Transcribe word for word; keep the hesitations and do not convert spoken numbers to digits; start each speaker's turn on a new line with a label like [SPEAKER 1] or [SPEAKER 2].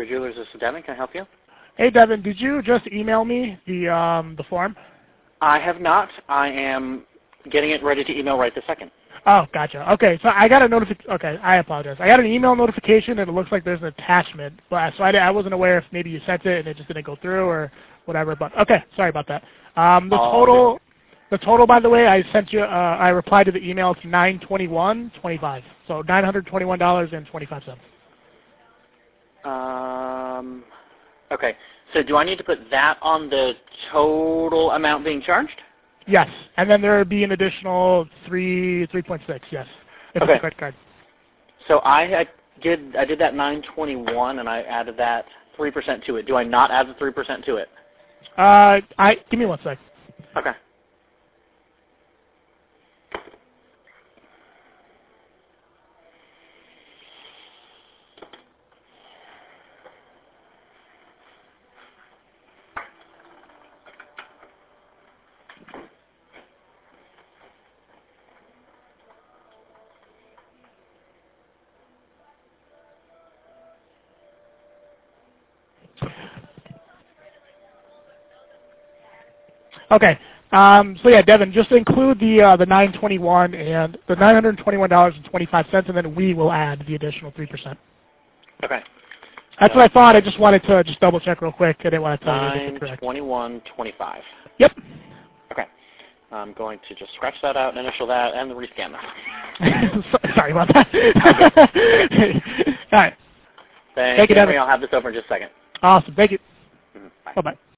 [SPEAKER 1] Carter Jewelers. This is Devin. Can I help you?
[SPEAKER 2] Hey, Devin, did you just email me the um, the form?
[SPEAKER 1] I have not. I am getting it ready to email right this second.
[SPEAKER 2] Oh, gotcha. Okay, so I got a notification. Okay, I apologize. I got an email notification, and it looks like there's an attachment. But so I, I wasn't aware if maybe you sent it and it just didn't go through or whatever. But okay, sorry about that. Um, the
[SPEAKER 1] Oh,
[SPEAKER 2] total,
[SPEAKER 1] okay.
[SPEAKER 2] the total, by the way, I sent you. Uh, I replied to the email. It's nine twenty-one twenty-five. So nine hundred twenty-one dollars and twenty-five cents.
[SPEAKER 1] Um. Okay. So do I need to put that on the total amount being charged?
[SPEAKER 2] Yes, and then there would be an additional three three point six. Yes, if
[SPEAKER 1] Okay.
[SPEAKER 2] it's a credit card.
[SPEAKER 1] So I, I did I did that nine twenty-one and I added that three percent to it. Do I not add the three percent to it?
[SPEAKER 2] Uh, I give me one sec.
[SPEAKER 1] Okay.
[SPEAKER 2] Okay. Um, so yeah, Devin, just include the uh, the nine twenty-one and the nine hundred twenty-one dollars and twenty-five cents, and then we will add the additional three percent.
[SPEAKER 1] Okay.
[SPEAKER 2] That's what I thought. I just wanted to just double check real quick. I didn't want to tell you if it's
[SPEAKER 1] Nine
[SPEAKER 2] correct.
[SPEAKER 1] twenty-one twenty-five.
[SPEAKER 2] Yep.
[SPEAKER 1] Okay. I'm going to just scratch that out, initial that, and rescan that.
[SPEAKER 2] Sorry about that.
[SPEAKER 1] Okay.
[SPEAKER 2] All right.
[SPEAKER 1] Thank,
[SPEAKER 2] Thank you,
[SPEAKER 1] you, Henry.
[SPEAKER 2] Devin.
[SPEAKER 1] I'll have this over in just a second.
[SPEAKER 2] Awesome. Thank you.
[SPEAKER 1] Mhm. Bye.
[SPEAKER 2] Bye bye.